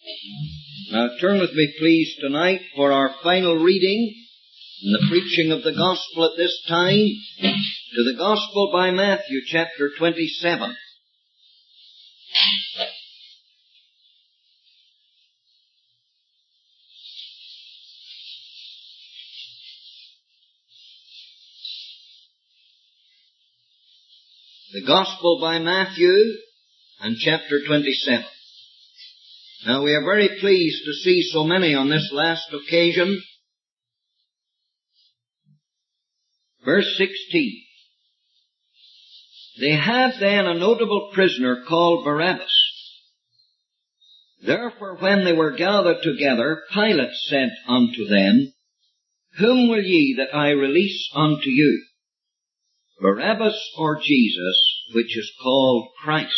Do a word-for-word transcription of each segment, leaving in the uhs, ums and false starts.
Now turn with me, please, tonight for our final reading in the preaching of the Gospel at this time to the Gospel by Matthew, chapter twenty-seven. The Gospel by Matthew and chapter twenty-seven. Now we are very pleased to see so many on this last occasion. Verse sixteen. They had then a notable prisoner called Barabbas. Therefore when they were gathered together, Pilate said unto them, Whom will ye that I release unto you, Barabbas or Jesus, which is called Christ?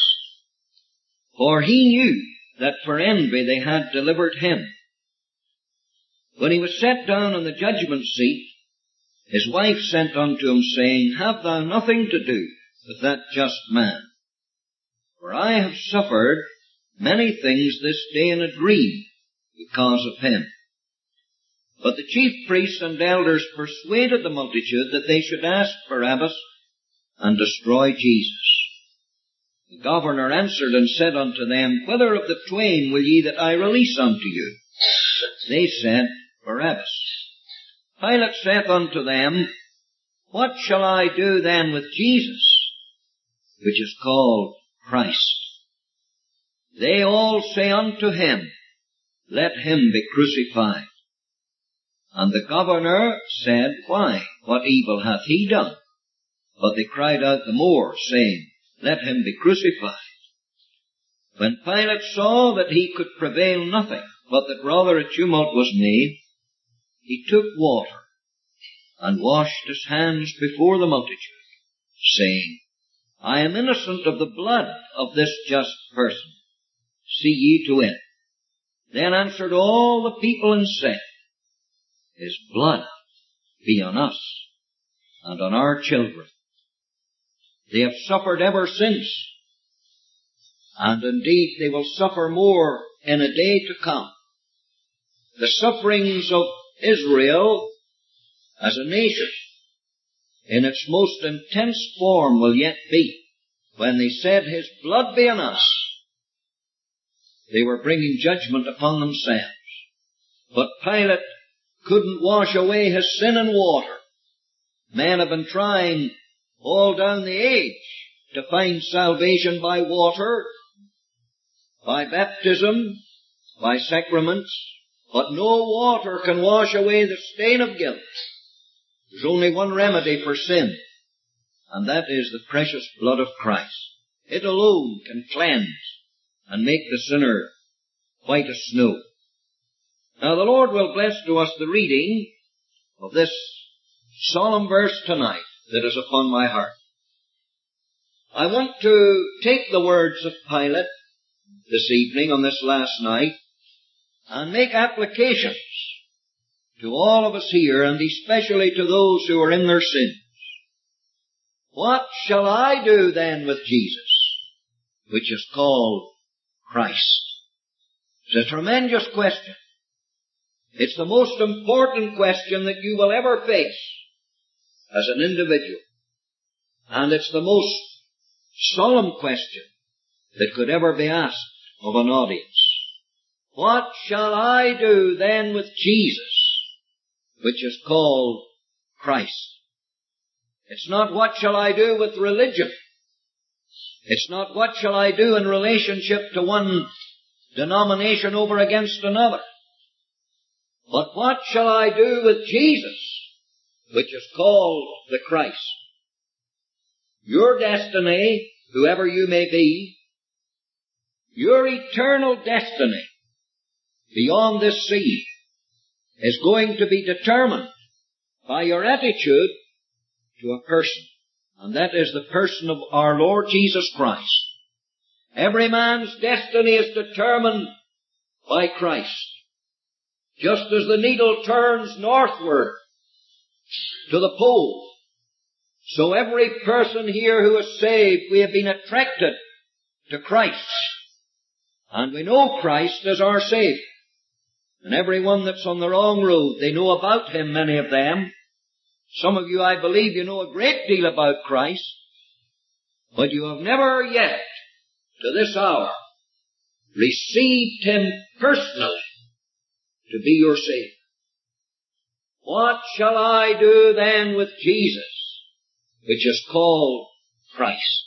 For he knew that for envy they had delivered him. When he was set down on the judgment seat, his wife sent unto him, saying, Have thou nothing to do with that just man? For I have suffered many things this day in a dream because of him. But the chief priests and elders persuaded the multitude that they should ask Barabbas and destroy Jesus. The governor answered and said unto them, Whither of the twain will ye that I release unto you? They said, Barabbas. Pilate saith unto them, What shall I do then with Jesus, which is called Christ? They all say unto him, Let him be crucified. And the governor said, Why? What evil hath he done? But they cried out the more, saying, Let him be crucified. When Pilate saw that he could prevail nothing, but that rather a tumult was made, he took water and washed his hands before the multitude, saying, I am innocent of the blood of this just person. See ye to it. Then answered all the people and said, His blood be on us and on our children. They have suffered ever since, and indeed they will suffer more in a day to come. The sufferings of Israel as a nation in its most intense form will yet be when they said, His blood be on us. They were bringing judgment upon themselves. But Pilate couldn't wash away his sin in water. Men have been trying all down the age to find salvation by water, by baptism, by sacraments, but no water can wash away the stain of guilt. There's only one remedy for sin, and that is the precious blood of Christ. It alone can cleanse and make the sinner white as snow. Now the Lord will bless to us the reading of this solemn verse tonight that is upon my heart. I want to take the words of Pilate this evening on this last night and make applications to all of us here, and especially to those who are in their sins. What shall I do then with Jesus, which is called Christ? It's a tremendous question. It's the most important question that you will ever face as an individual. And it's the most solemn question that could ever be asked of an audience. What shall I do then with Jesus, which is called Christ? It's not what shall I do with religion. It's not what shall I do in relationship to one denomination over against another. But what shall I do with Jesus, which is called the Christ? Your destiny, whoever you may be, your eternal destiny beyond this sea is going to be determined by your attitude to a person. And that is the person of our Lord Jesus Christ. Every man's destiny is determined by Christ. Just as the needle turns northward to the pole, so every person here who is saved, we have been attracted to Christ. And we know Christ as our Saviour. And everyone that's on the wrong road, they know about Him, many of them. Some of you, I believe, you know a great deal about Christ, but you have never yet, to this hour, received Him personally to be your Saviour. What shall I do then with Jesus, which is called Christ?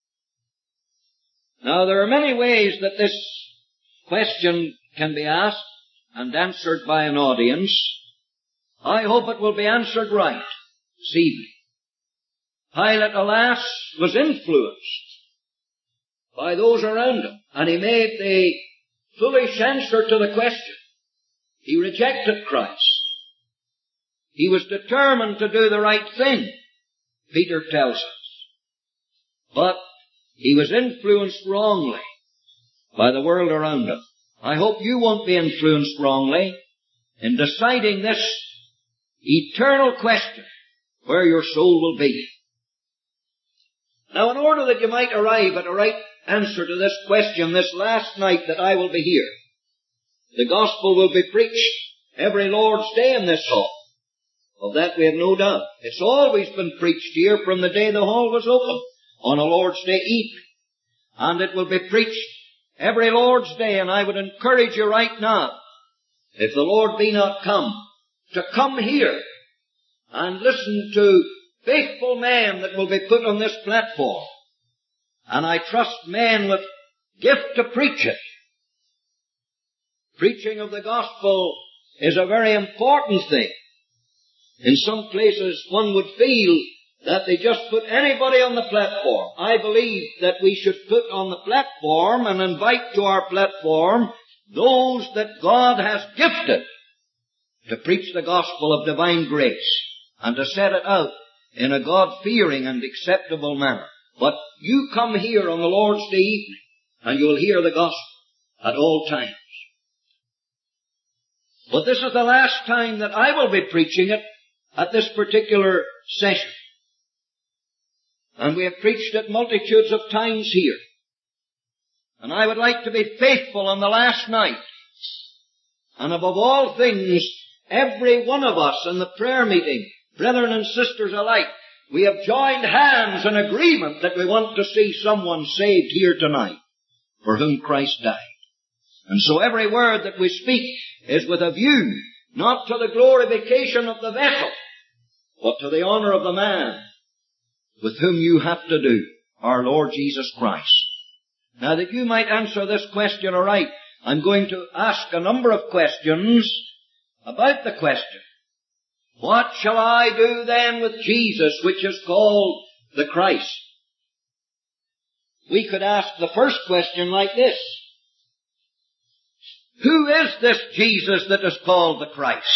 Now, there are many ways that this question can be asked and answered by an audience. I hope it will be answered right this evening. Pilate, alas, was influenced by those around him, and he made the foolish answer to the question. He rejected Christ. He was determined to do the right thing, Peter tells us. But he was influenced wrongly by the world around him. I hope you won't be influenced wrongly in deciding this eternal question, where your soul will be. Now, in order that you might arrive at a right answer to this question this last night that I will be here, the gospel will be preached every Lord's Day in this hall. Of that we have no doubt. It's always been preached here from the day the hall was opened, on a Lord's Day evening. And it will be preached every Lord's Day, and I would encourage you right now, if the Lord be not come, to come here and listen to faithful men that will be put on this platform. And I trust men with gift to preach it. Preaching of the gospel is a very important thing. In some places one would feel that they just put anybody on the platform. I believe that we should put on the platform and invite to our platform those that God has gifted to preach the gospel of divine grace and to set it out in a God-fearing and acceptable manner. But you come here on the Lord's Day evening and you'll hear the gospel at all times. But this is the last time that I will be preaching it at this particular session. And we have preached it multitudes of times here. And I would like to be faithful on the last night. And above all things, every one of us in the prayer meeting, brethren and sisters alike, we have joined hands in agreement that we want to see someone saved here tonight for whom Christ died. And so every word that we speak is with a view not to the glorification of the vessel, but to the honor of the man with whom you have to do, our Lord Jesus Christ. Now, that you might answer this question aright, I'm going to ask a number of questions about the question, what shall I do then with Jesus, which is called the Christ? We could ask the first question like this. Who is this Jesus that is called the Christ?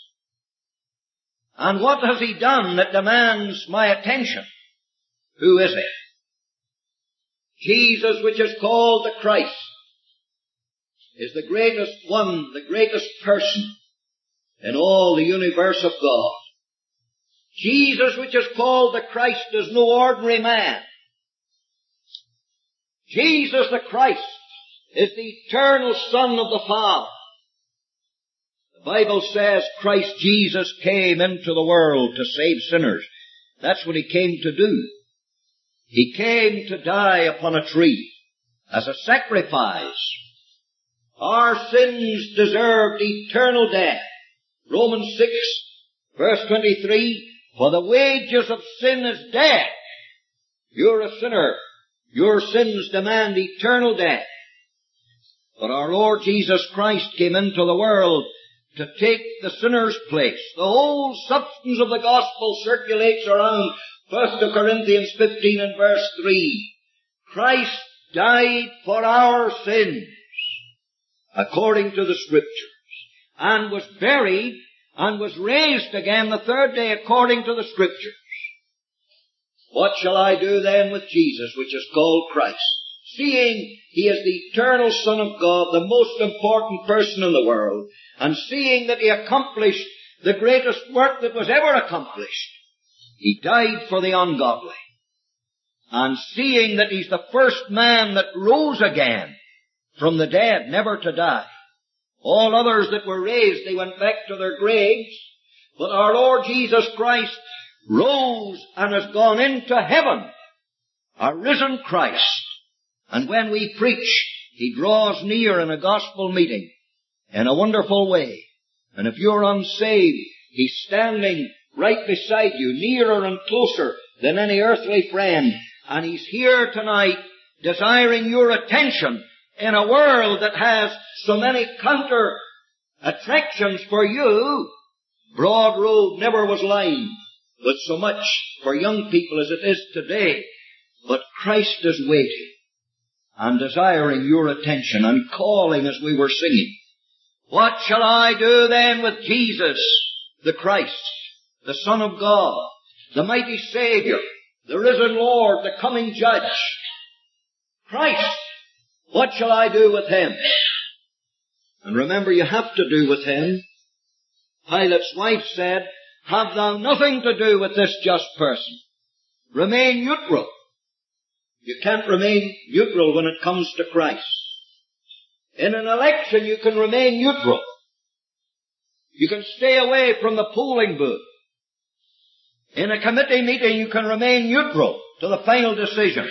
And what has He done that demands my attention? Who is it? Jesus, which is called the Christ, is the greatest one, the greatest person in all the universe of God. Jesus, which is called the Christ, is no ordinary man. Jesus the Christ is the eternal Son of the Father. The Bible says Christ Jesus came into the world to save sinners. That's what He came to do. He came to die upon a tree as a sacrifice. Our sins deserved eternal death. Romans six, verse twenty-three, for the wages of sin is death. You're a sinner. Your sins demand eternal death. But our Lord Jesus Christ came into the world to take the sinner's place. The whole substance of the gospel circulates around First Corinthians fifteen and verse three. Christ died for our sins, according to the Scriptures, and was buried and was raised again the third day according to the Scriptures. What shall I do then with Jesus, which is called Christ? Seeing He is the eternal Son of God, the most important person in the world, and seeing that He accomplished the greatest work that was ever accomplished, He died for the ungodly. And seeing that He's the first man that rose again from the dead, never to die. All others that were raised, they went back to their graves. But our Lord Jesus Christ rose and has gone into heaven, our risen Christ. And when we preach, He draws near in a gospel meeting in a wonderful way. And if you're unsaved, He's standing right beside you, nearer and closer than any earthly friend. And He's here tonight desiring your attention in a world that has so many counter attractions for you. Broad road never was lined with so much for young people as it is today. But Christ is waiting and desiring your attention and calling as we were singing. What shall I do then with Jesus, the Christ, the Son of God, the mighty Savior, the risen Lord, the coming Judge? Christ, what shall I do with Him? And remember, you have to do with Him. Pilate's wife said, have thou nothing to do with this just person. Remain neutral. You can't remain neutral when it comes to Christ. In an election, you can remain neutral. You can stay away from the polling booth. In a committee meeting, you can remain neutral to the final decision.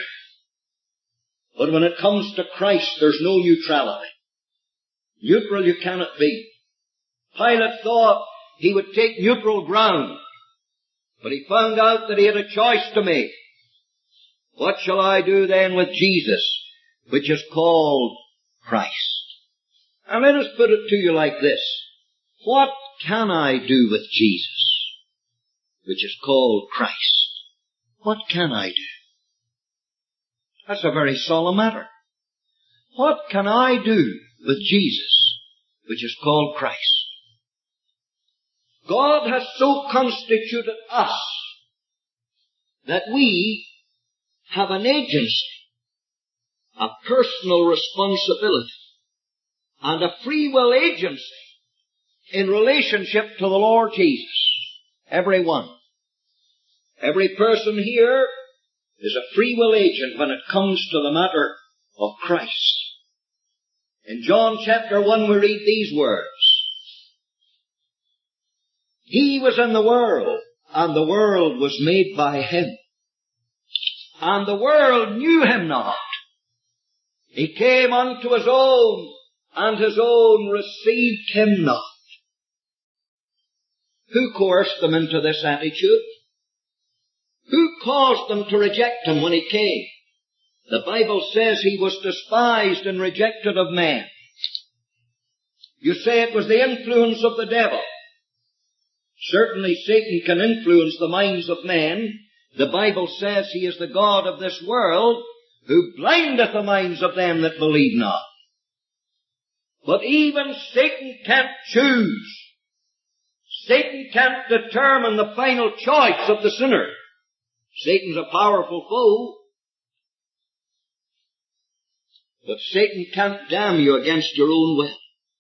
But when it comes to Christ, there's no neutrality. Neutral you cannot be. Pilate thought he would take neutral ground, but he found out that he had a choice to make. What shall I do then with Jesus, which is called Christ? And let us put it to you like this. What can I do with Jesus, which is called Christ? What can I do? That's a very solemn matter. What can I do with Jesus, which is called Christ? God has so constituted us that we have an agency, a personal responsibility, and a free will agency in relationship to the Lord Jesus. Every one. Every person here is a free will agent when it comes to the matter of Christ. In John chapter one we read these words. He was in the world, and the world was made by Him. And the world knew Him not. He came unto His own, and His own received Him not. Who coerced them into this attitude? Who caused them to reject Him when He came? The Bible says He was despised and rejected of men. You say it was the influence of the devil. Certainly Satan can influence the minds of men. The Bible says he is the god of this world, who blindeth the minds of them that believe not. But even Satan can't choose. Satan can't determine the final choice of the sinner. Satan's a powerful foe. But Satan can't damn you against your own will.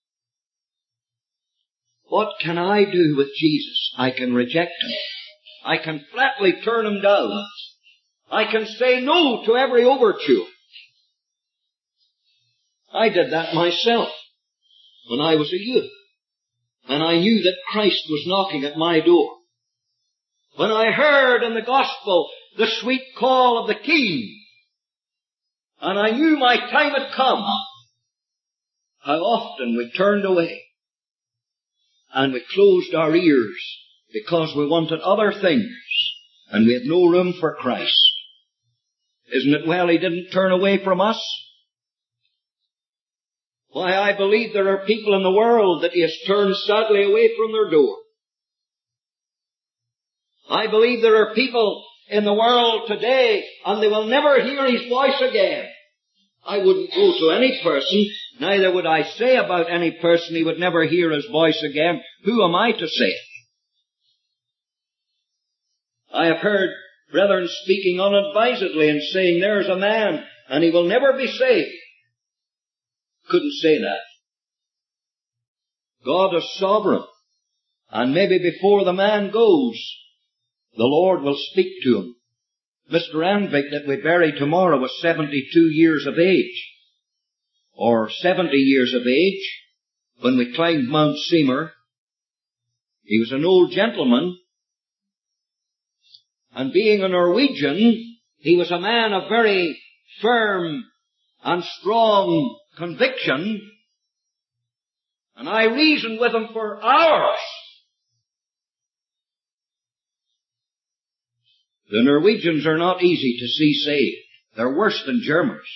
What can I do with Jesus? I can reject Him. I can flatly turn Him down. I can say no to every overture. I did that myself when I was a youth. And I knew that Christ was knocking at my door. When I heard in the gospel the sweet call of the King, and I knew my time had come, how often we turned away and we closed our ears because we wanted other things and we had no room for Christ. Isn't it well He didn't turn away from us? Why, I believe there are people in the world that He has turned sadly away from their door. I believe there are people in the world today, and they will never hear His voice again. I wouldn't go to any person, neither would I say about any person He would never hear His voice again. Who am I to say it? I have heard brethren speaking unadvisedly and saying, there's a man, and he will never be saved. Couldn't say that. God is sovereign, and maybe before the man goes, the Lord will speak to him. Mister Anvik that we bury tomorrow was seventy-two years of age. or seventy years of age when we climbed Mount Seymour. He was an old gentleman, and being a Norwegian, he was a man of very firm and strong conviction, and I reasoned with him for hours. The Norwegians are not easy to see saved. They're worse than Germans.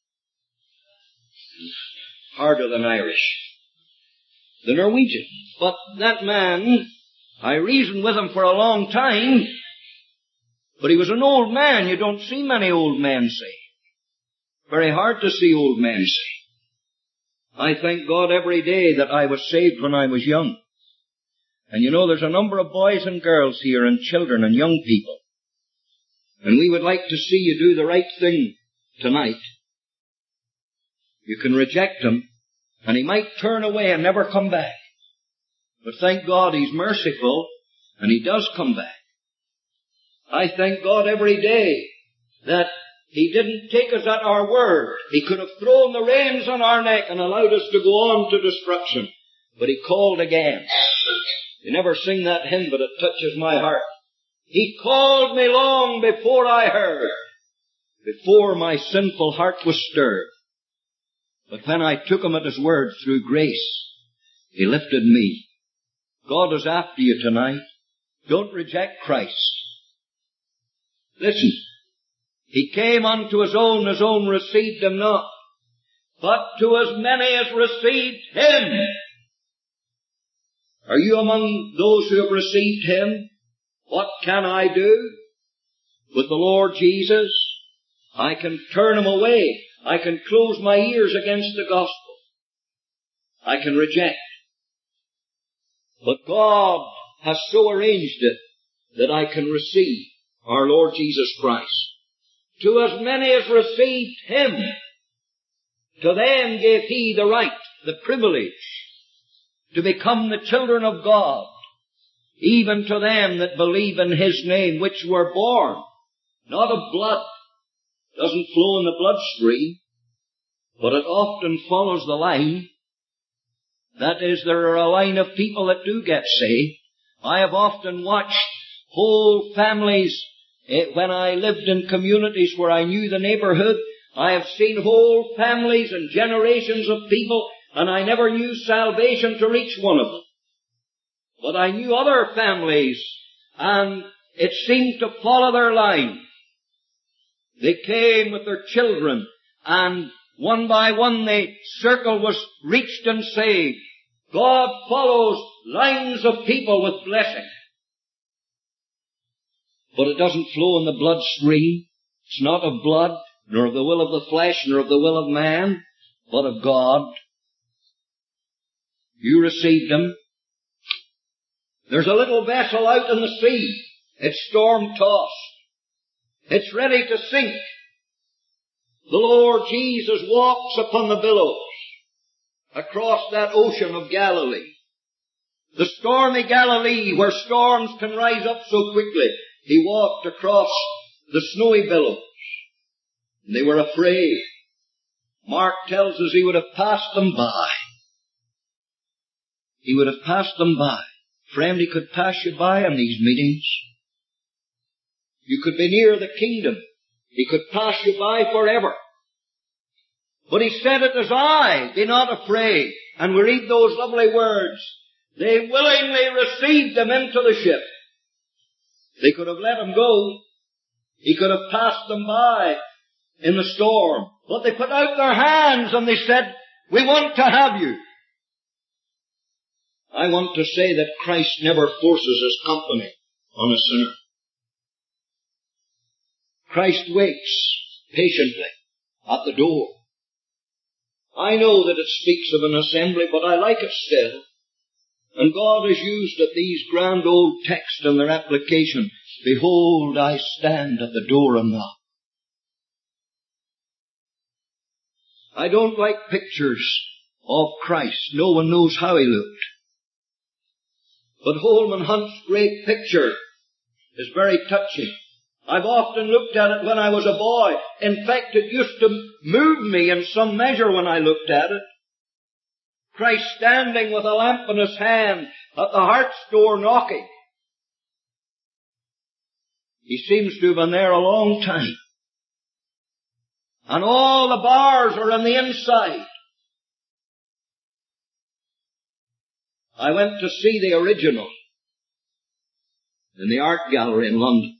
Harder than Irish. The Norwegian. But that man, I reasoned with him for a long time, but he was an old man. You don't see many old men saved. Very hard to see old men saved. I thank God every day that I was saved when I was young. And you know, there's a number of boys and girls here, and children and young people. And we would like to see you do the right thing tonight. You can reject him, and he might turn away and never come back. But thank God he's merciful, and he does come back. I thank God every day that he didn't take us at our word. He could have thrown the reins on our neck and allowed us to go on to destruction. But he called again. You never sing that hymn, but it touches my heart. He called me long before I heard, before my sinful heart was stirred. But when I took him at his word through grace, he lifted me. God is after you tonight. Don't reject Christ. Listen. He came unto his own, his own received him not. But to as many as received him. Are you among those who have received him? What can I do with the Lord Jesus? I can turn him away. I can close my ears against the gospel. I can reject. But God has so arranged it that I can receive our Lord Jesus Christ. To as many as received him, to them gave he the right, the privilege, to become the children of God, even to them that believe in his name, which were born, not of blood. Doesn't flow in the bloodstream, but it often follows the line. That is, there are a line of people that do get saved. I have often watched whole families, eh, when I lived in communities where I knew the neighborhood. I have seen whole families and generations of people, and I never knew salvation to reach one of them. But I knew other families, and it seemed to follow their line. They came with their children, and one by one the circle was reached and saved. God follows lines of people with blessing. But it doesn't flow in the bloodstream. It's not of blood, nor of the will of the flesh, nor of the will of man, but of God. You received him. There's a little vessel out in the sea. It's storm-tossed. It's ready to sink. The Lord Jesus walks upon the billows across that ocean of Galilee. The stormy Galilee, where storms can rise up so quickly. He walked across the snowy billows. They were afraid. Mark tells us he would have passed them by. He would have passed them by. Friend, he could pass you by in these meetings. You could be near the kingdom. He could pass you by forever. But he said, it is I, be not afraid. And we read those lovely words. They willingly received them into the ship. They could have let him go. He could have passed them by in the storm. But they put out their hands and they said, we want to have you. I want to say that Christ never forces his company on a sinner. Christ waits patiently at the door. I know that it speaks of an assembly, but I like it still. And God has used it, these grand old texts in their application. Behold, I stand at the door and knock. I don't like pictures of Christ. No one knows how he looked. But Holman Hunt's great picture is very touching. I've often looked at it when I was a boy. In fact, it used to move me in some measure when I looked at it. Christ standing with a lamp in his hand at the heart's door knocking. He seems to have been there a long time. And all the bars are on the inside. I went to see the original in the art gallery in London.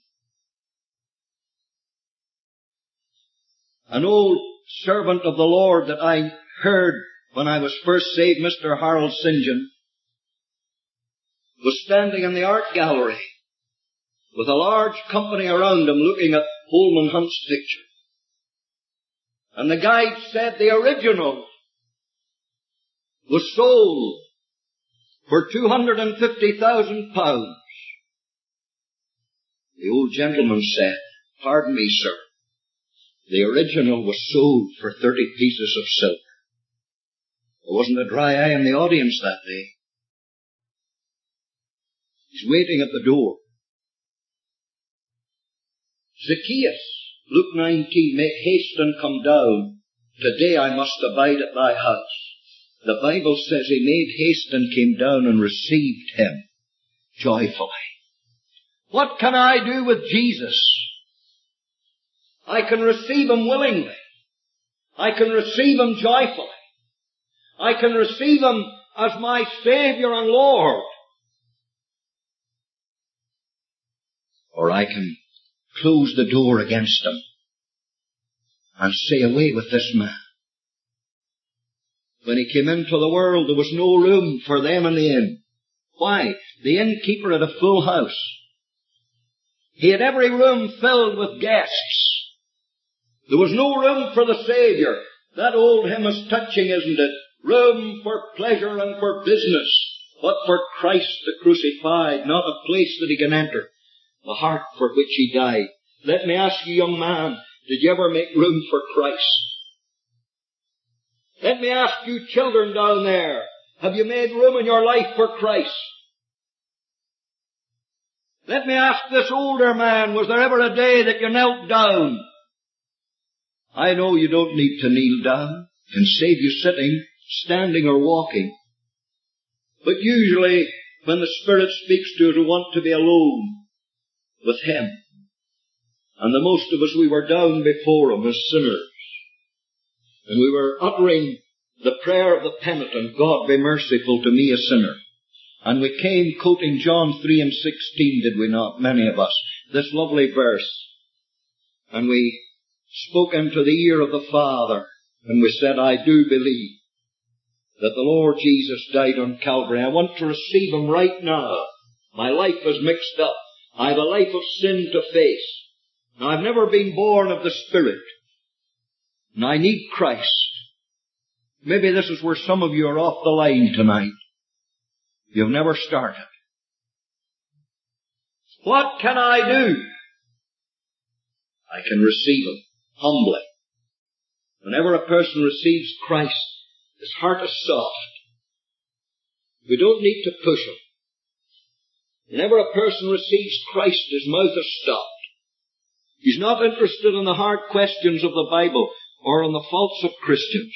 An old servant of the Lord that I heard when I was first saved, Mister Harold Saint John, was standing in the art gallery with a large company around him looking at Holman Hunt's picture. And the guide said the original was sold for two hundred fifty thousand pounds. The old gentleman said, "Pardon me, sir, the original was sold for thirty pieces of silver." There wasn't a dry eye in the audience that day. He's waiting at the door. "Zacchaeus, Luke nineteen, make haste and come down. Today I must abide at thy house." The Bible says he made haste and came down and received him joyfully. What can I do with Jesus? I can receive him willingly. I can receive him joyfully. I can receive him as my Savior and Lord. Or I can close the door against him and say, "Away with this man." When he came into the world, there was no room for them in the inn. Why? The innkeeper had a full house. He had every room filled with guests. There was no room for the Savior. That old hymn is touching, isn't it? Room for pleasure and for business, but for Christ the crucified, not a place that he can enter, the heart for which he died. Let me ask you, young man, did you ever make room for Christ? Let me ask you, children down there, have you made room in your life for Christ? Let me ask this older man, was there ever a day that you knelt down? I know you don't need to kneel down. It can save you sitting, standing or walking. But usually, when the Spirit speaks to us, we want to be alone with him. And the most of us, we were down before him as sinners. And we were uttering the prayer of the penitent, "God be merciful to me a sinner." And we came quoting John three and sixteen, did we not, many of us, this lovely verse. And we spoke into the ear of the Father, and we said, "I do believe that the Lord Jesus died on Calvary. I want to receive him right now. My life is mixed up. I have a life of sin to face. Now, I've never been born of the Spirit. And I need Christ." Maybe this is where some of you are off the line tonight. You've never started. What can I do? I can receive him humbly. Whenever a person receives Christ, his heart is soft. We don't need to push him. Whenever a person receives Christ, his mouth is stopped. He's not interested in the hard questions of the Bible or in the faults of Christians.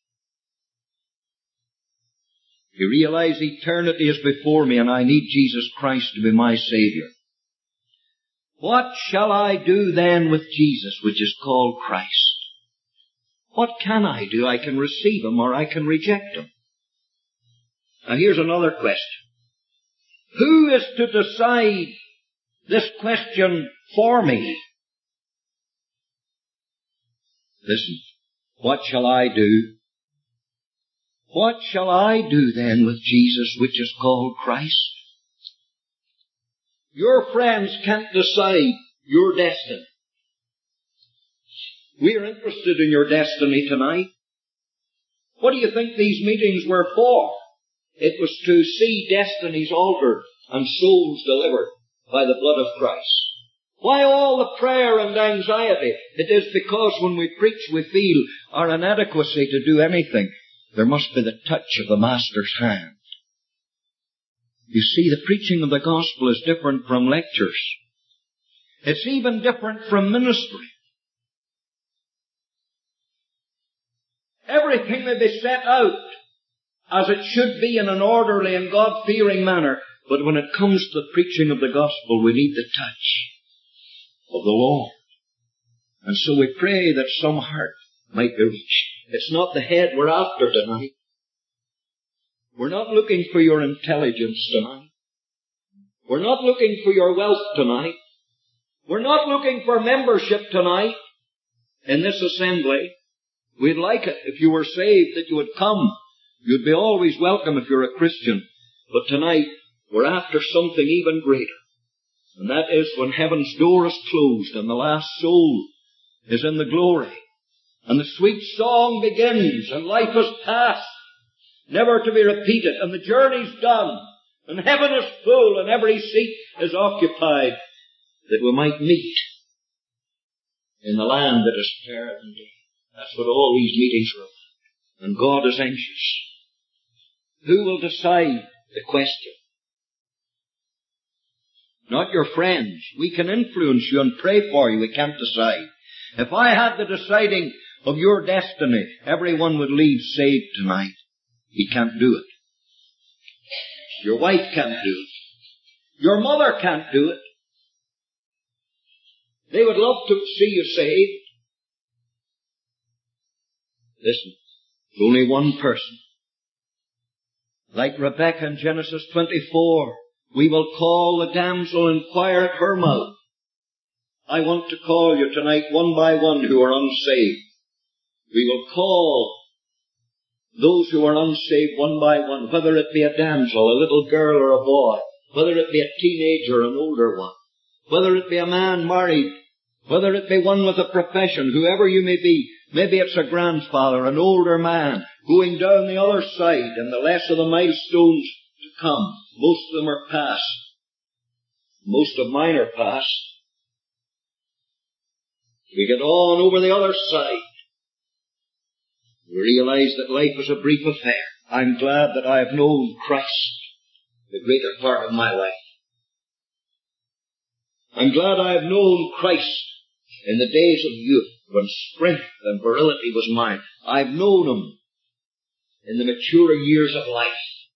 You realize eternity is before me and I need Jesus Christ to be my Savior. What shall I do then with Jesus, which is called Christ? What can I do? I can receive him or I can reject him. Now here's another question. Who is to decide this question for me? Listen, what shall I do? What shall I do then with Jesus, which is called Christ? Your friends can't decide your destiny. We are interested in your destiny tonight. What do you think these meetings were for? It was to see destinies altered and souls delivered by the blood of Christ. Why all the prayer and anxiety? It is because when we preach we feel our inadequacy to do anything. There must be the touch of the Master's hand. You see, the preaching of the gospel is different from lectures. It's even different from ministry. Everything may be set out as it should be in an orderly and God-fearing manner. But when it comes to the preaching of the gospel, we need the touch of the Lord. And so we pray that some heart might be reached. It's not the head we're after tonight. We're not looking for your intelligence tonight. We're not looking for your wealth tonight. We're not looking for membership tonight in this assembly. We'd like it if you were saved that you would come. You'd be always welcome if you're a Christian. But tonight, we're after something even greater. And that is when heaven's door is closed and the last soul is in the glory. And the sweet song begins and life is past, never to be repeated. And the journey's done. And heaven is full and every seat is occupied. That we might meet in the land that is fairer than day. That's what all these meetings are about. And God is anxious. Who will decide the question? Not your friends. We can influence you and pray for you. We can't decide. If I had the deciding of your destiny, everyone would leave saved tonight. He can't do it. Your wife can't do it. Your mother can't do it. They would love to see you saved. Listen, there's only one person. Like Rebekah in Genesis twenty-four, we will call the damsel and inquire at her mouth. I want to call you tonight one by one who are unsaved. We will call those who are unsaved one by one, whether it be a damsel, a little girl or a boy, whether it be a teenager or an older one, whether it be a man married, whether it be one with a profession, whoever you may be. Maybe it's a grandfather, an older man, going down the other side, and the less of the milestones to come. Most of them are past. Most of mine are past. We get on over the other side. We realize that life is a brief affair. I'm glad that I have known Christ the greater part of my life. I'm glad I have known Christ in the days of youth, when strength and virility was mine. I've known Him in the maturer years of life.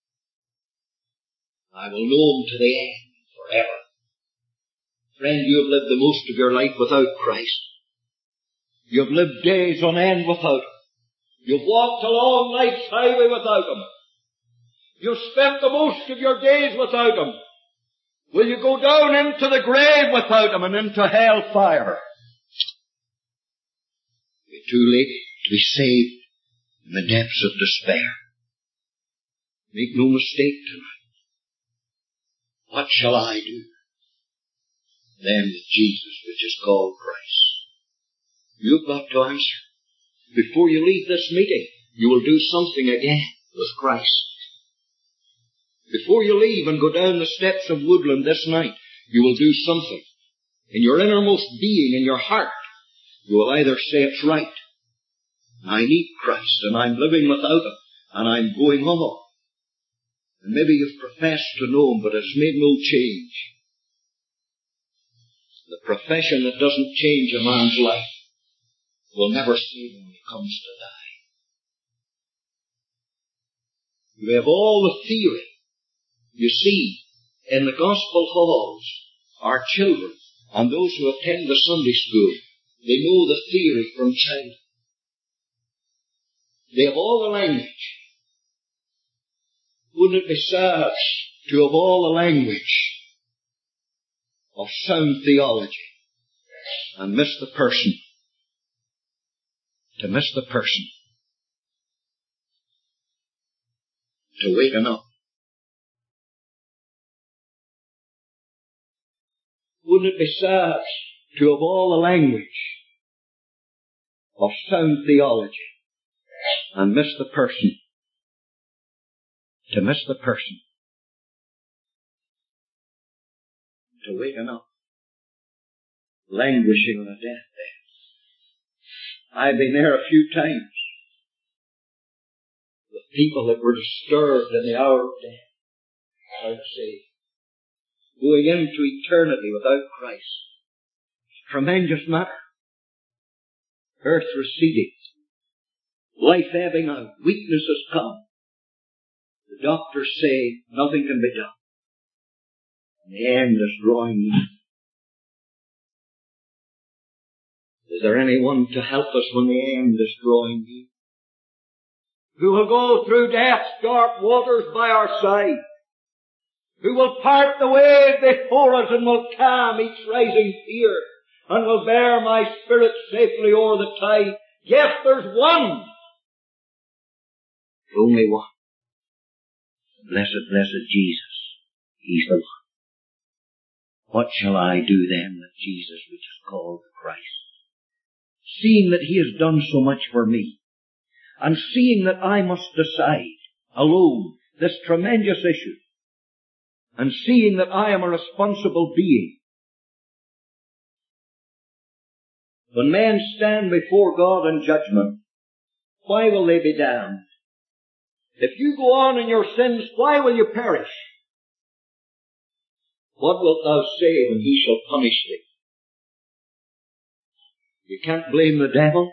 I will know Him to the end, forever. Friend, you have lived the most of your life without Christ. You've lived days on end without Him. You've walked along life's highway without Him. You've spent the most of your days without Him. Will you go down into the grave without Him and into hell fire? It's too late to be saved in the depths of despair. Make no mistake tonight. What shall I do? Then with Jesus, which is called Christ. You've got to answer. Before you leave this meeting, you will do something again with Christ. Before you leave and go down the steps of Woodland this night, you will do something. In your innermost being, in your heart, you will either say it's right. I need Christ and I'm living without Him and I'm going on. And maybe you've professed to know Him but it's made no change. The profession that doesn't change a man's life will never save him when he comes to die. You have all the theory. You see, in the gospel halls, our children and those who attend the Sunday school, they know the theory from childhood. They have all the language. Wouldn't it be sad to have all the language of sound theology and miss the person? To miss the person. To waken up. Wouldn't it be sad to have all the language of sound theology and miss the person? To miss the person. To waken up. Languishing on a deathbed. I've been there a few times with people that were disturbed in the hour of death. How to say, going into eternity without Christ. Tremendous matter. Earth receding. Life ebbing out. Weakness has come. The doctors say nothing can be done. And the end is drawing near. Is there anyone to help us when the end is drawing near? Who will go through death's dark waters by our side? Who will part the wave before us and will calm each rising fear and will bear my spirit safely o'er the tide? Yes, there's one. Only one. Blessed, blessed Jesus. He's the one. What shall I do then with Jesus, which is called the Christ? Seeing that He has done so much for me, and seeing that I must decide alone this tremendous issue, and seeing that I am a responsible being. When men stand before God in judgment, why will they be damned? If you go on in your sins, why will you perish? What wilt thou say when He shall punish thee? You can't blame the devil.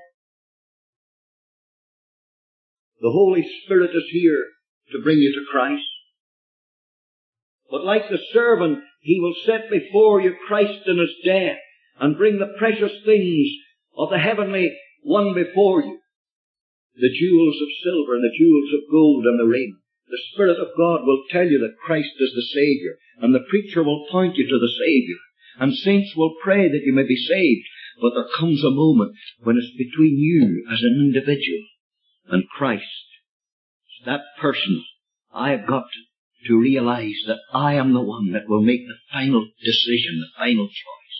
The Holy Spirit is here to bring you to Christ. But like the servant, He will set before you Christ in His death and bring the precious things of the heavenly one before you. The jewels of silver and the jewels of gold and the raiment. The Spirit of God will tell you that Christ is the Savior, and the preacher will point you to the Savior, and saints will pray that you may be saved. But there comes a moment when it's between you as an individual and Christ. It's that person. I have got to, to realize that I am the one that will make the final decision, the final choice.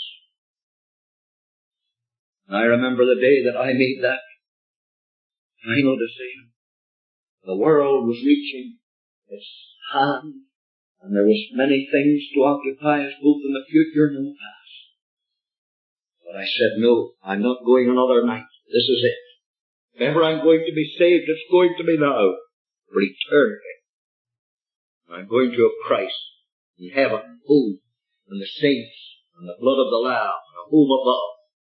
And I remember the day that I made that final decision. The world was reaching its hand, and there was many things to occupy us both in the future and in the past. But I said, no, I'm not going another night. This is it. If ever I'm going to be saved, it's going to be now, for eternity. I'm going to have Christ in heaven, home, and the saints, and the blood of the Lamb, and a home above.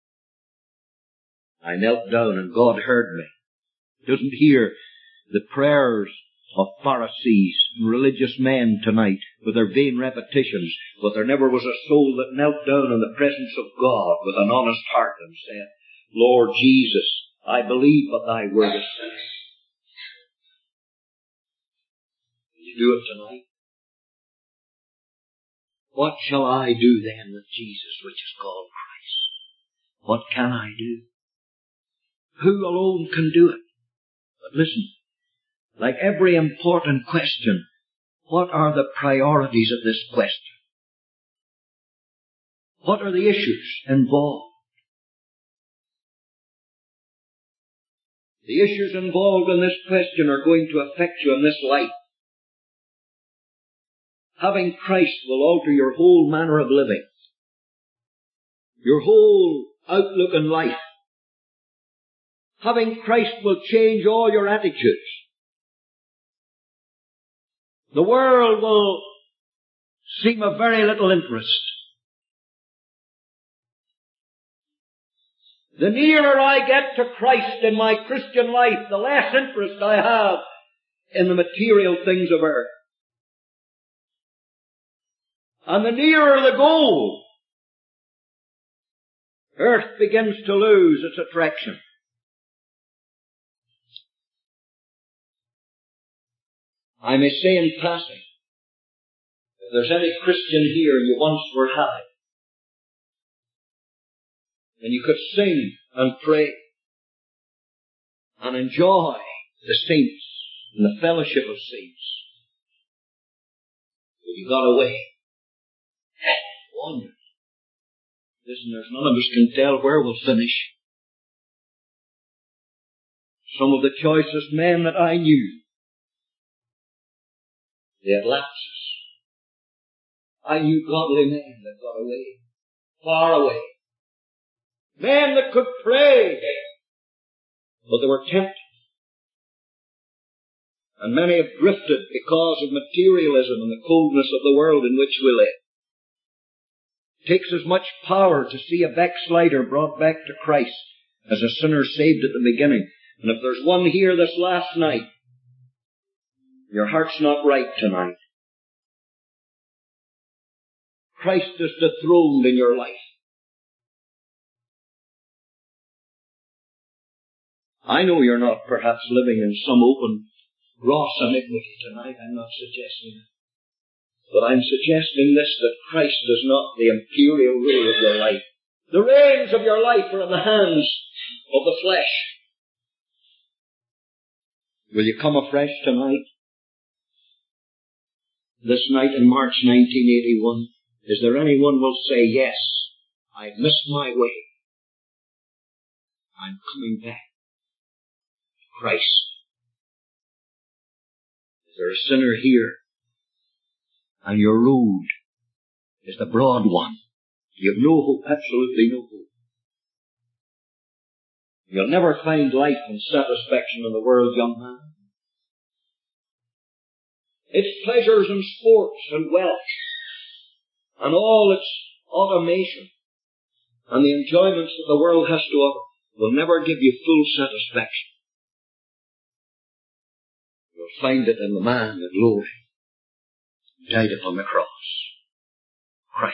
I knelt down and God heard me. He doesn't hear the prayers of Pharisees and religious men tonight with their vain repetitions, but there never was a soul that knelt down in the presence of God with an honest heart and said, Lord Jesus, I believe what thy word has said. Will you do it tonight? What shall I do then with Jesus, which is called Christ? What can I do? Who alone can do it? But listen, like every important question, what are the priorities of this question? What are the issues involved? The issues involved in this question are going to affect you in this life. Having Christ will alter your whole manner of living, your whole outlook in life. Having Christ will change all your attitudes. The world will seem of very little interest. The nearer I get to Christ in my Christian life, the less interest I have in the material things of earth. And the nearer the goal, earth begins to lose its attraction. I may say in passing, if there's any Christian here you once were having, and you could sing and pray and enjoy the saints and the fellowship of saints, but you got away. Wonder. Listen, there's none of us can tell where we'll finish. Some of the choicest men that I knew, they had lapses. I knew godly men that got away, far away. Men that could pray, but they were tempted. And many have drifted because of materialism and the coldness of the world in which we live. It takes as much power to see a backslider brought back to Christ as a sinner saved at the beginning. And if there's one here this last night, your heart's not right tonight. Christ is dethroned in your life. I know you're not perhaps living in some open, gross iniquity tonight. I'm not suggesting that. But I'm suggesting this, that Christ is not the imperial ruler of your life. The reins of your life are in the hands of the flesh. Will you come afresh tonight? This night in March nineteen eighty-one, is there anyone who will say, yes, I've missed my way. I'm coming back to Christ. Is there a sinner here? And your road is the broad one. You have no hope, absolutely no hope. You'll never find life and satisfaction in the world, young man. Its pleasures and sports and wealth and all its automation and the enjoyments that the world has to offer will never give you full satisfaction. You'll find it in the man in glory who died upon the cross, Christ.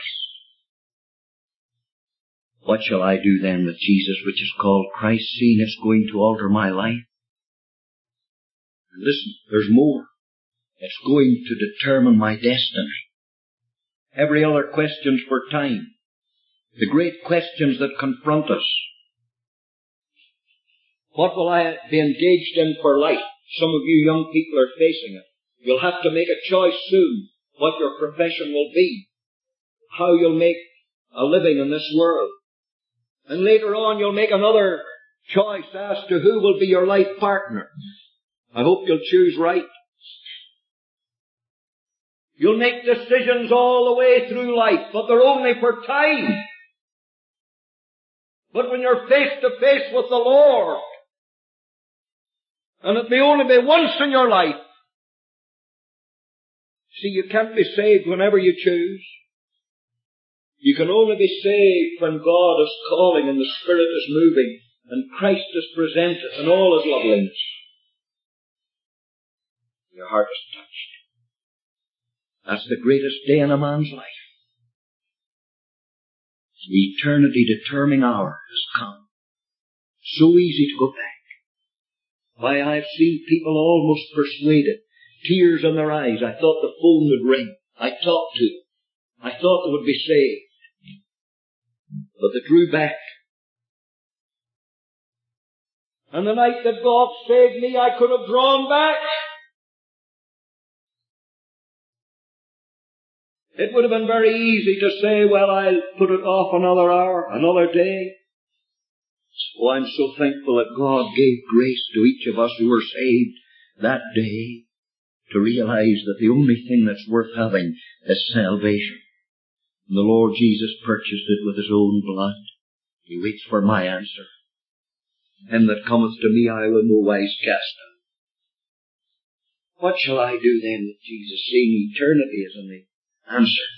What shall I do then with Jesus, which is called Christ, seeing it's going to alter my life? And listen, there's more. It's going to determine my destiny. Every other question's for time. The great questions that confront us. What will I be engaged in for life? Some of you young people are facing it. You'll have to make a choice soon what your profession will be, how you'll make a living in this world. And later on you'll make another choice as to who will be your life partner. I hope you'll choose right. You'll make decisions all the way through life, but they're only for time. But when you're face to face with the Lord, and it may only be once in your life, see, you can't be saved whenever you choose. You can only be saved when God is calling and the Spirit is moving and Christ is presented in all His loveliness. Your heart is touched. That's the greatest day in a man's life. The eternity determining hour has come. So easy to go back. Why, I've seen people almost persuaded, tears in their eyes. I thought the phone would ring. I talked to them. I thought they would be saved. But they drew back. And the night that God saved me, I could have drawn back. It would have been very easy to say, well, I'll put it off another hour, another day. Oh, I'm so thankful that God gave grace to each of us who were saved that day to realize that the only thing that's worth having is salvation. And the Lord Jesus purchased it with His own blood. He waits for my answer. Him that cometh to me I will no wise cast out. What shall I do then with Jesus, seeing eternity is in the answer?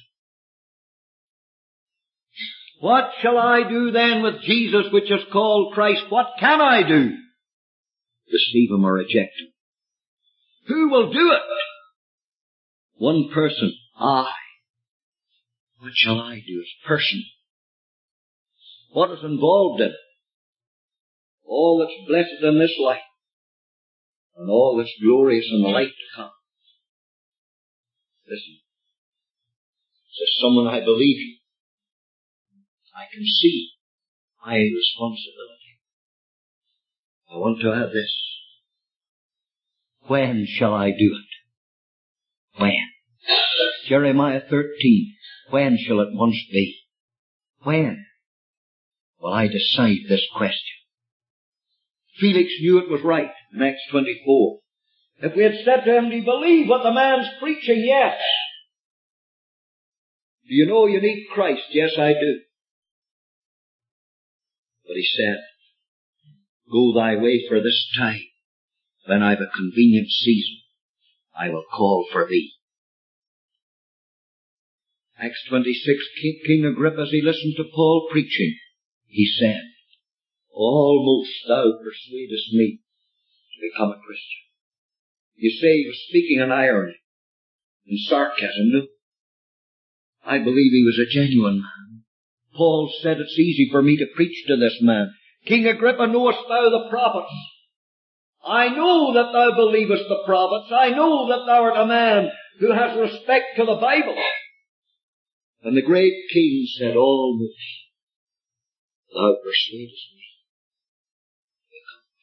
What shall I do then with Jesus, which is called Christ? What can I do? Receive Him or reject Him. Who will do it? One person. I. What shall I do as person? What is involved in it? All that's blessed in this life, and all that's glorious in the life to come. Listen. Says someone, I believe you. I can see my responsibility. I want to add this. When shall I do it? When? Jeremiah thirteen. When shall it once be? When will I decide this question? Felix knew it was right in Acts twenty-four. If we had said to him, do you believe what the man's preaching? Yes. Do you know you need Christ? Yes, I do. But he said, go thy way for this time. When I've a convenient season, I will call for thee. Acts twenty-six, King Agrippa, as he listened to Paul preaching, he said, almost thou persuadest me to become a Christian. You say he was speaking in irony, in sarcasm. No. I believe he was a genuine man. Paul said, it's easy for me to preach to this man. King Agrippa, knowest thou the prophets? I know that thou believest the prophets. I know that thou art a man who has respect to the Bible. And the great king said, almost thou persuadest me to become a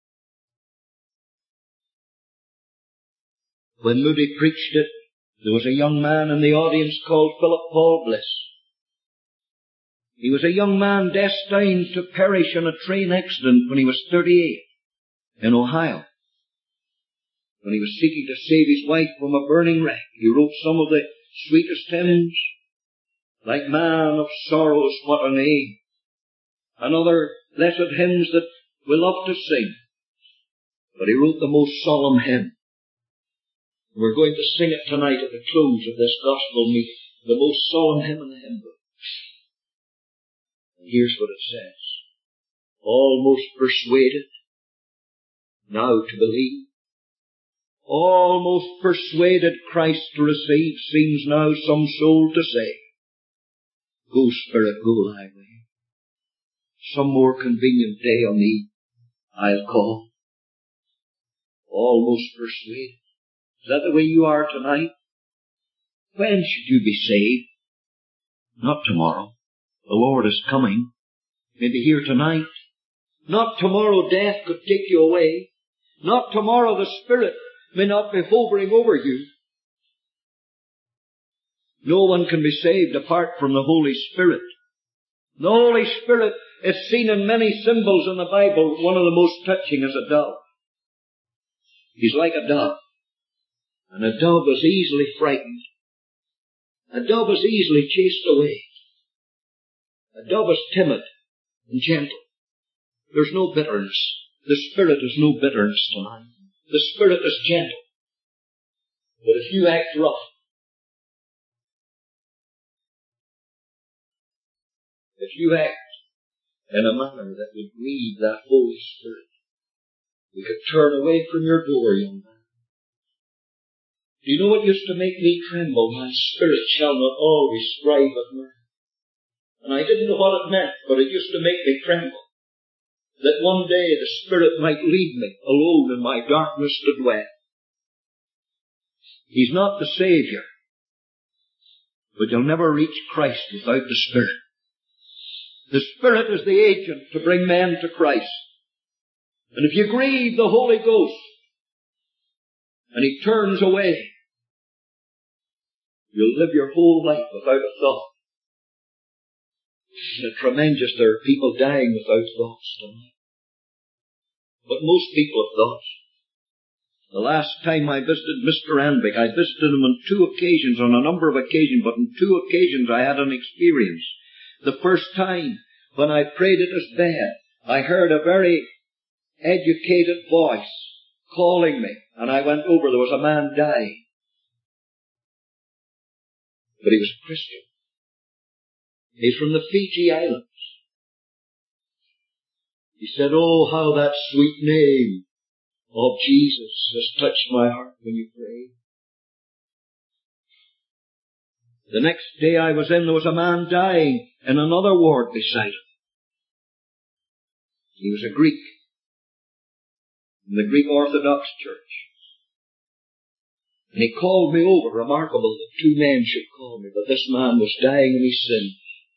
Christian. When Moody preached it, there was a young man in the audience called Philip Paul Bliss. He was a young man destined to perish in a train accident when he was thirty-eight in Ohio. When he was seeking to save his wife from a burning wreck, he wrote some of the sweetest hymns, like Man of Sorrows, What a Name, and other blessed hymns that we love to sing. But he wrote the most solemn hymn. We're going to sing it tonight at the close of this gospel meeting, the most solemn hymn in the hymn book. And here's what it says. Almost persuaded now to believe, almost persuaded Christ to receive, seems now some soul to say, go, Spirit, go thy way. Some more convenient day on thee I'll call. Almost persuaded. Is that the way you are tonight? When should you be saved? Not tomorrow. The Lord is coming. Maybe here tonight. Not tomorrow death could take you away. Not tomorrow the Spirit may not be hovering over you. No one can be saved apart from the Holy Spirit. The Holy Spirit is seen in many symbols in the Bible. One of the most touching is a dove. He's like a dove. And a dove is easily frightened. A dove is easily chased away. A dove is timid and gentle. There's no bitterness. The Spirit is no bitterness tonight. The Spirit is gentle. But if you act rough, if you act in a manner that would grieve that Holy Spirit, you could turn away from your door, young man. Do you know what used to make me tremble? My spirit shall not always strive with murder. And I didn't know what it meant, but it used to make me tremble. That one day the Spirit might lead me alone in my darkness to dwell. He's not the Savior, but you'll never reach Christ without the Spirit. The Spirit is the agent to bring men to Christ. And if you grieve the Holy Ghost, and He turns away, you'll live your whole life without a thought. It's tremendous. There are people dying without thoughts tonight. But most people have thoughts. The last time I visited Mister Anvik, I visited him on two occasions, on a number of occasions, but on two occasions I had an experience. The first time, when I prayed at his bed, I heard a very educated voice calling me, and I went over. There was a man dying. But he was a Christian. He's from the Fiji Islands. He said, oh, how that sweet name of Jesus has touched my heart when you prayed. The next day I was in, there was a man dying in another ward beside him. He was a Greek in the Greek Orthodox Church. And he called me over. Remarkable that two men should call me, but this man was dying in his sin.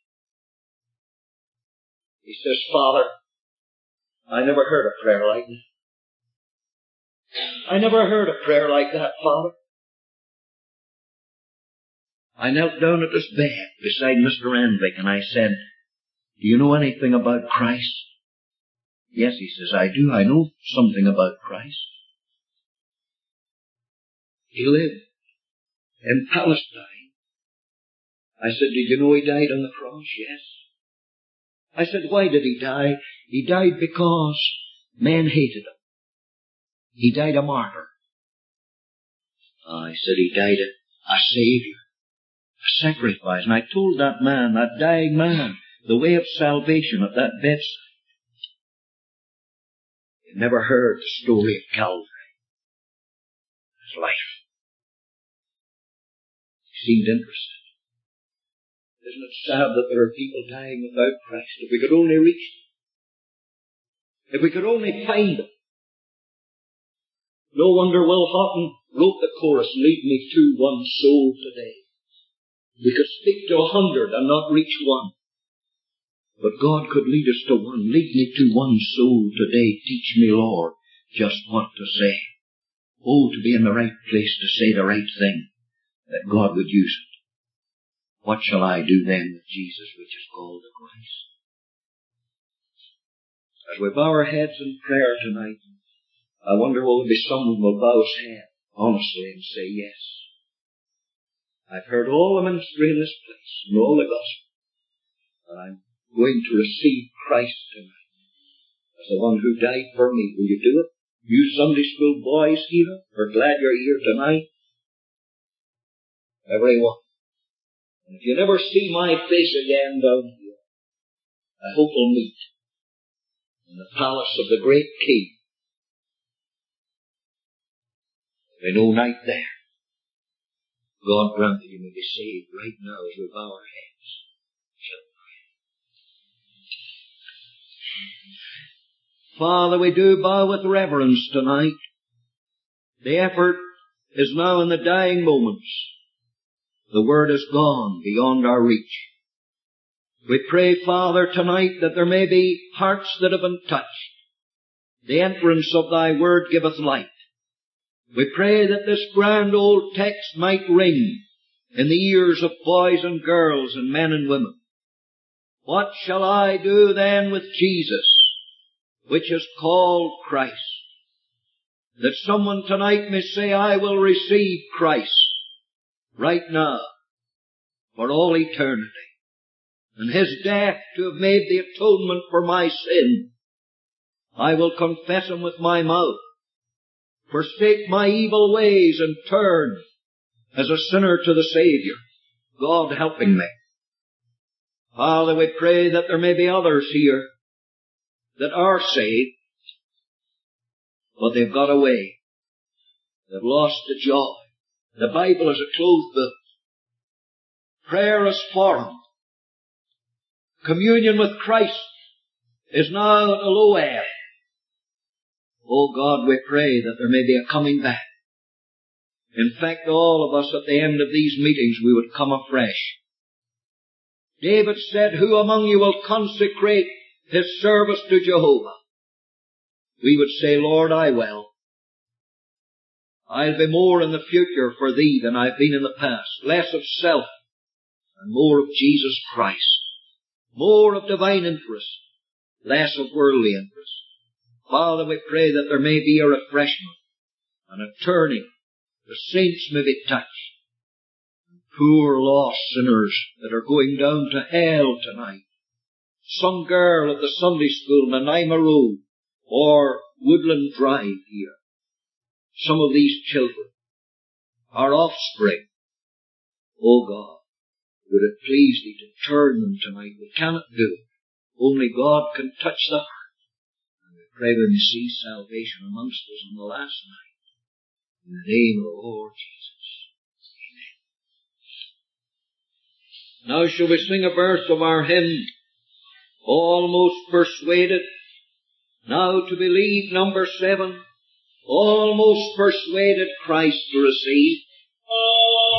He says, Father, I never heard a prayer like that. I never heard a prayer like that, Father. I knelt down at his bed beside Mister Anvik and I said, do you know anything about Christ? Yes, he says, I do. I know something about Christ. He lived in Palestine. I said, did you know he died on the cross? Yes. I said, why did he die? He died because men hated him. He died a martyr. I said, he died a, a Savior. A sacrifice. And I told that man, that dying man, the way of salvation at that bedside. He never heard the story of Calvary. His life. He seemed interested. Isn't it sad that there are people dying without Christ? If we could only reach them. If we could only find them. No wonder Will Houghton wrote the chorus, "Lead me to one soul today." We could speak to a hundred and not reach one. But God could lead us to one. Lead me to one soul today. Teach me, Lord, just what to say. Oh, to be in the right place to say the right thing, that God would use it. What shall I do then with Jesus, which is called the Christ? As we bow our heads in prayer tonight, I wonder will there be someone who will bow his head honestly and say, yes, I've heard all the ministry in this place and all the gospel, and I'm going to receive Christ tonight as the one who died for me. Will you do it? You Sunday school boys here, we're glad you're here tonight. Everyone. And if you never see my face again down here, I hope we'll meet in the palace of the great King. There'll be no night there. God grant that you may be saved right now as we bow our heads. Shall we pray? Father, we do bow with reverence tonight. The effort is now in the dying moments. The word is gone beyond our reach. We pray, Father, tonight that there may be hearts that have been touched. The entrance of thy word giveth light. We pray that this grand old text might ring in the ears of boys and girls and men and women. What shall I do then with Jesus, which is called Christ? That someone tonight may say, I will receive Christ right now for all eternity. And His death to have made the atonement for my sin. I will confess Him with my mouth, forsake my evil ways and turn as a sinner to the Saviour, God helping me. Father, we pray that there may be others here that are saved, but they've got away. They've lost the joy. The Bible is a closed book. Prayer is foreign. Communion with Christ is now at a low ebb. Oh God, we pray that there may be a coming back. In fact, all of us at the end of these meetings, we would come afresh. David said, who among you will consecrate his service to Jehovah? We would say, Lord, I will. I'll be more in the future for Thee than I've been in the past. Less of self and more of Jesus Christ. More of divine interest, less of worldly interest. Father, we pray that there may be a refreshment and a turning. The saints may be touched. And poor lost sinners that are going down to hell tonight. Some girl at the Sunday school in Nanaimo Road or Woodland Drive here. Some of these children, our offspring. Oh God, would it please Thee to turn them tonight? We cannot do it. Only God can touch the heart. And we pray we may see salvation amongst us on the last night. In the name of the Lord Jesus. Amen. Now shall we sing a verse of our hymn, Almost Persuaded. Now to believe, number seven. Almost persuaded Christ to receive.